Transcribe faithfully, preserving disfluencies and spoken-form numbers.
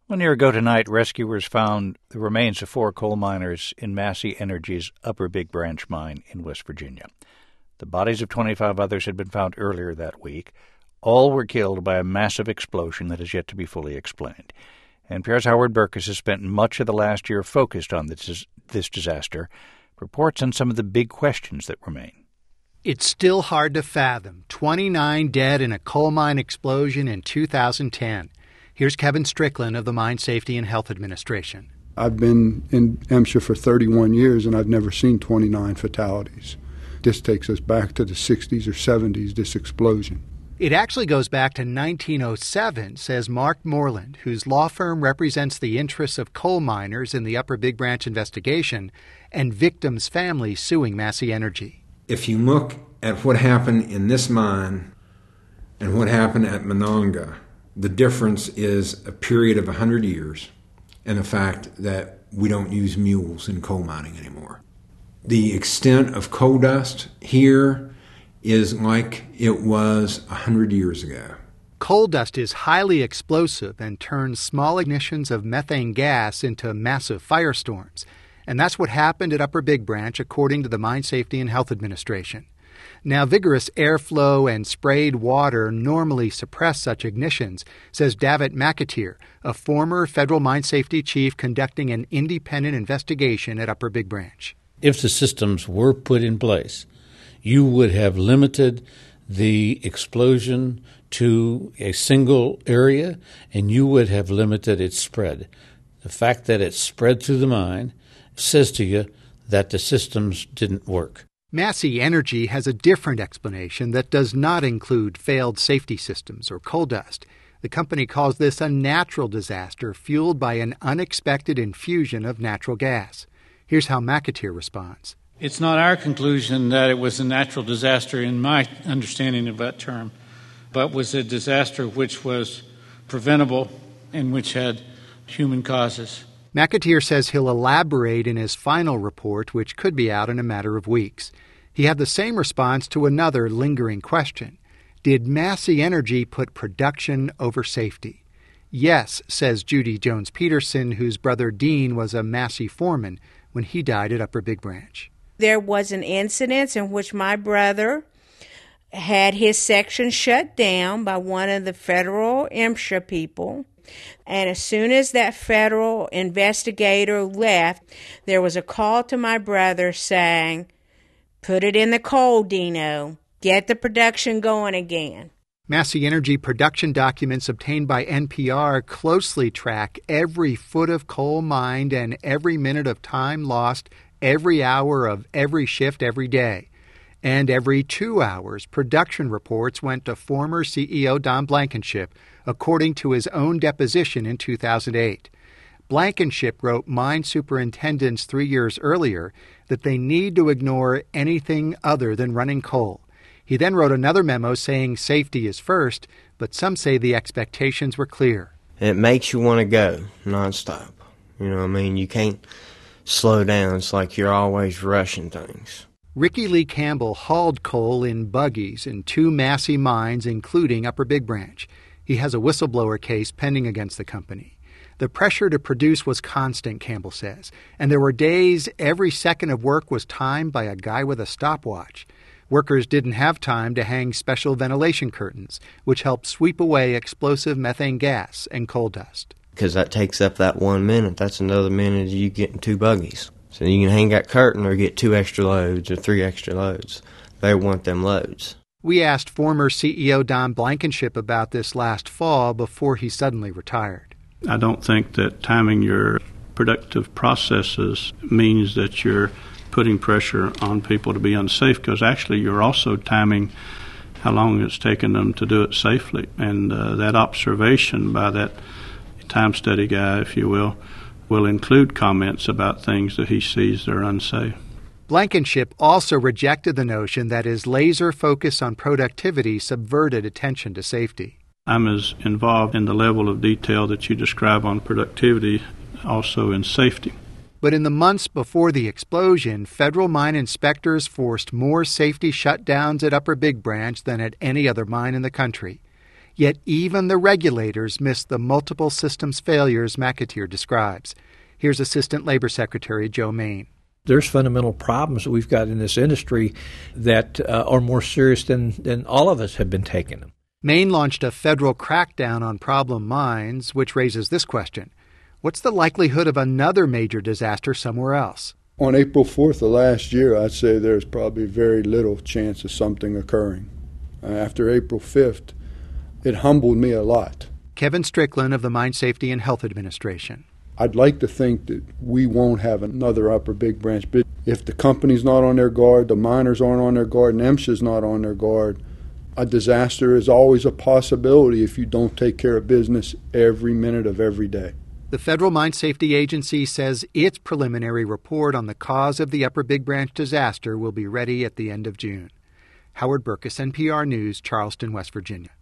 One year ago tonight, rescuers found the remains of four coal miners in Massey Energy's Upper Big Branch mine in West Virginia. The bodies of twenty-five others had been found earlier that week. All were killed by a massive explosion that is yet to be fully explained. N P R's Howard Burkus has spent much of the last year focused on this, this disaster, reports on some of the big questions that remain. It's still hard to fathom. twenty-nine dead in a coal mine explosion in two thousand ten. Here's Kevin Strickland of the Mine Safety and Health Administration. I've been in MSHA for thirty-one years, and I've never seen twenty-nine fatalities. This takes us back to the sixties or seventies, this explosion. It actually goes back to nineteen oh seven, says Mark Moreland, whose law firm represents the interests of coal miners in the Upper Big Branch investigation and victims' families suing Massey Energy. If you look at what happened in this mine and what happened at Monongah, the difference is a period of one hundred years and the fact that we don't use mules in coal mining anymore. The extent of coal dust here is like it was one hundred years ago. Coal dust is highly explosive and turns small ignitions of methane gas into massive firestorms. And that's what happened at Upper Big Branch, according to the Mine Safety and Health Administration. Now, vigorous airflow and sprayed water normally suppress such ignitions, says Davitt McAteer, a former federal mine safety chief conducting an independent investigation at Upper Big Branch. If the systems were put in place, you would have limited the explosion to a single area, and you would have limited its spread. The fact that it spread through the mine says to you that the systems didn't work. Massey Energy has a different explanation that does not include failed safety systems or coal dust. The company calls this a natural disaster fueled by an unexpected infusion of natural gas. Here's how McAteer responds. It's not our conclusion that it was a natural disaster in my understanding of that term, but was a disaster which was preventable and which had human causes. McAteer says he'll elaborate in his final report, which could be out in a matter of weeks. He had the same response to another lingering question. Did Massey Energy put production over safety? Yes, says Judy Jones-Peterson, whose brother Dean was a Massey foreman when he died at Upper Big Branch. There was an incident in which my brother had his section shut down by one of the federal MSHA people. And as soon as that federal investigator left, there was a call to my brother saying, "Put it in the coal, Dino. Get the production going again." Massey Energy production documents obtained by N P R closely track every foot of coal mined and every minute of time lost, every hour of every shift every day. And every two hours, production reports went to former C E O Don Blankenship, according to his own deposition in two thousand eight. Blankenship wrote mine superintendents three years earlier that they need to ignore anything other than running coal. He then wrote another memo saying safety is first, but some say the expectations were clear. It makes you want to go nonstop. You know what I mean? You can't slow down. It's like you're always rushing things. Ricky Lee Campbell hauled coal in buggies in two Massey mines, including Upper Big Branch. He has a whistleblower case pending against the company. The pressure to produce was constant, Campbell says, and there were days every second of work was timed by a guy with a stopwatch. Workers didn't have time to hang special ventilation curtains, which help sweep away explosive methane gas and coal dust. Because that takes up that one minute. That's another minute of you getting two buggies. So you can hang that curtain or get two extra loads or three extra loads. They want them loads. We asked former C E O Don Blankenship about this last fall before he suddenly retired. I don't think that timing your productive processes means that you're putting pressure on people to be unsafe, because actually you're also timing how long it's taken them to do it safely. And uh, that observation by that time study guy, if you will, will include comments about things that he sees that are unsafe. Blankenship also rejected the notion that his laser focus on productivity subverted attention to safety. I'm as involved in the level of detail that you describe on productivity, also in safety. But in the months before the explosion, federal mine inspectors forced more safety shutdowns at Upper Big Branch than at any other mine in the country. Yet even the regulators missed the multiple systems failures McAteer describes. Here's Assistant Labor Secretary Joe Main. There's fundamental problems that we've got in this industry that uh, are more serious than, than all of us have been taking them. Maine launched a federal crackdown on problem mines, which raises this question. What's the likelihood of another major disaster somewhere else? On April fourth of last year, I'd say there's probably very little chance of something occurring. Uh, after April fifth, it humbled me a lot. Kevin Strickland of the Mine Safety and Health Administration. I'd like to think that we won't have another Upper Big Branch, but if the company's not on their guard, the miners aren't on their guard, and MSHA's not on their guard, a disaster is always a possibility if you don't take care of business every minute of every day. The Federal Mine Safety Agency says its preliminary report on the cause of the Upper Big Branch disaster will be ready at the end of June. Howard Burkus, N P R News, Charleston, West Virginia.